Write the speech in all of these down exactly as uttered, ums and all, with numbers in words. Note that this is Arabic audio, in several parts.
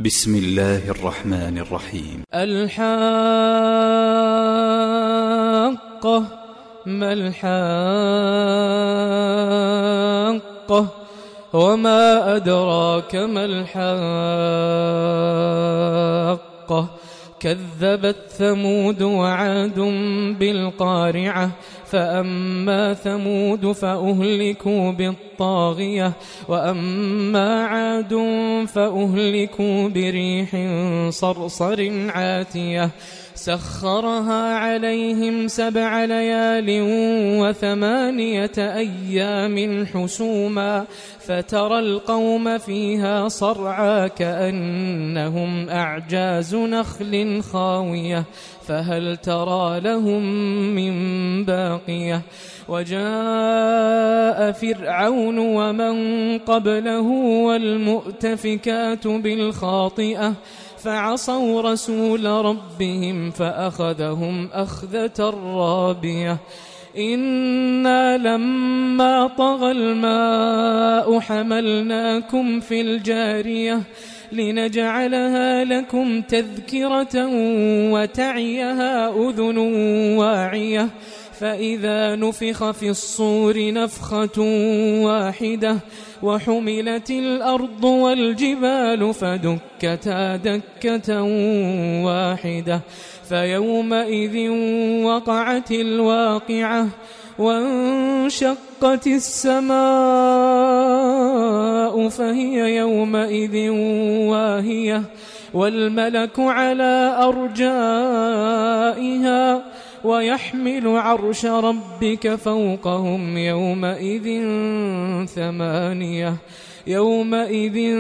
بسم الله الرحمن الرحيم. الحاقة ما الحاقة وما أدراك ما الحاقة كذبت ثمود وعاد بالقارعة فأما ثمود فأهلكوا بالطاغية وأما عاد فأهلكوا بريح صرصر عاتية سخرها عليهم سبع ليال وثمانية أيام حسوما فترى القوم فيها صرعى كأنهم أعجاز نخل خاوية فهل ترى لهم من باقية وجاء فرعون ومن قبله والمؤتفكات بالخاطئة فعصوا رسول ربهم فأخذهم أخذة رابية إنا لما طغى الماء حملناكم في الجارية لنجعلها لكم تذكرة وتعيها أذن واعية فإذا نفخ في الصور نفخة واحدة وحملت الأرض والجبال فدكتا دكة واحدة فيومئذ وقعت الواقعة وانشقت السماء فهي يومئذ واهية والملك على أرجائها ويحمل عرش ربك فوقهم يومئذ ثمانية يومئذ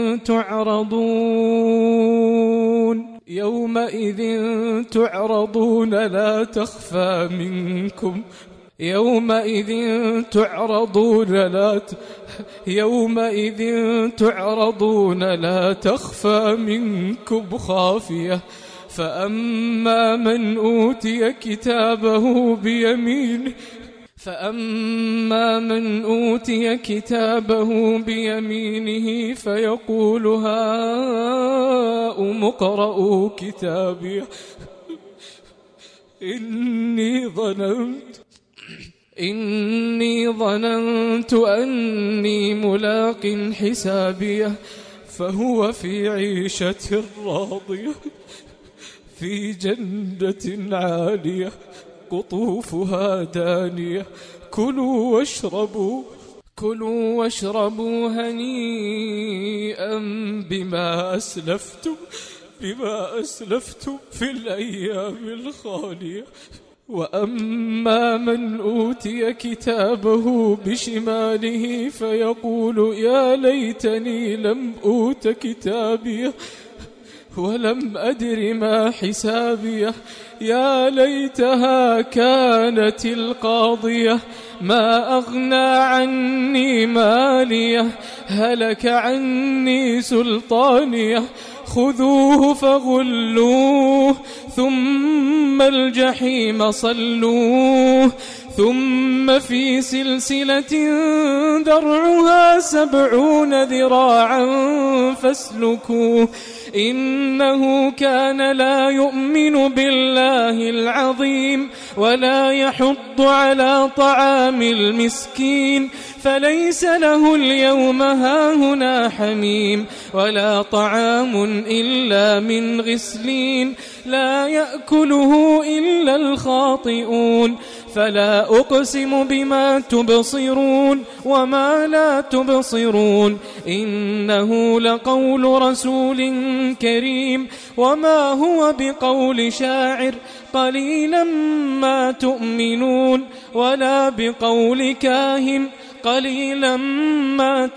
تعرضون يومئذ تعرضون لا تخفى منكم يومئذ تعرضون لا ت... يومئذ تعرضون لا تخفى منكم خافية فأما من أوتي كتابه بيمينه فأما من أوتي كتابه بيمينه فيقول هاؤم اقرءوا كتابي إني ظننت إني ظننت أني ملاق حسابيه فهو في عيشة راضية في جنة عالية قطوفها دانية كلوا واشربوا كلوا واشربوا هنيئا بما أسلفتم بما أسلفتم في الأيام الخالية وأما من أوتي كتابه بشماله فيقول يا ليتني لم أوت كتابيه ولم أدر ما حسابيه يا ليتها كانت القاضية ما أغنى عني ماليه هلك عني سلطانيه خذوه فغلوه ثم الجحيم صلوه ثم في سلسلة ذرعها سبعون ذراعا فاسلكوه إنه كان لا يؤمن بالله العظيم ولا يحض على طعام المسكين فليس له اليوم هاهنا حميم ولا طعام إلا من غسلين لا يأكله إلا الخاطئون فلا أقسم بما تبصرون وما لا تبصرون إنه لقول رسول كريم وما هو بقول شاعر قليلا ما تؤمنون ولا بقول كاهن قليلا ما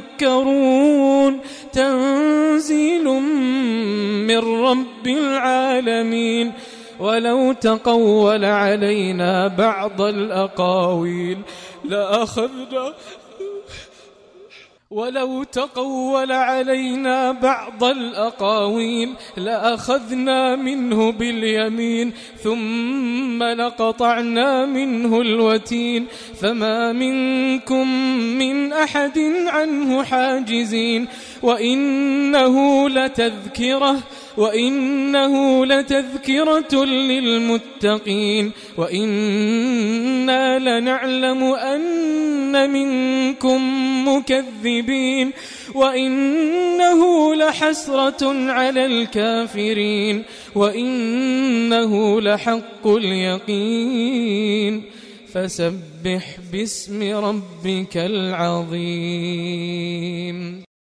تذكرون تنزيل من رب العالمين ولو تقول علينا بعض الأقاويل لأخذنا ولو تقول علينا بعض الأقاويل لأخذنا منه باليمين ثم لقطعنا منه الوتين فما منكم من أحد عنه حاجزين وإنه لتذكرة وإنه لتذكرة للمتقين وإنا لنعلم أن منكم مكذبين وإنه لحسرة على الكافرين وإنه لحق اليقين فسبح باسم ربك العظيم.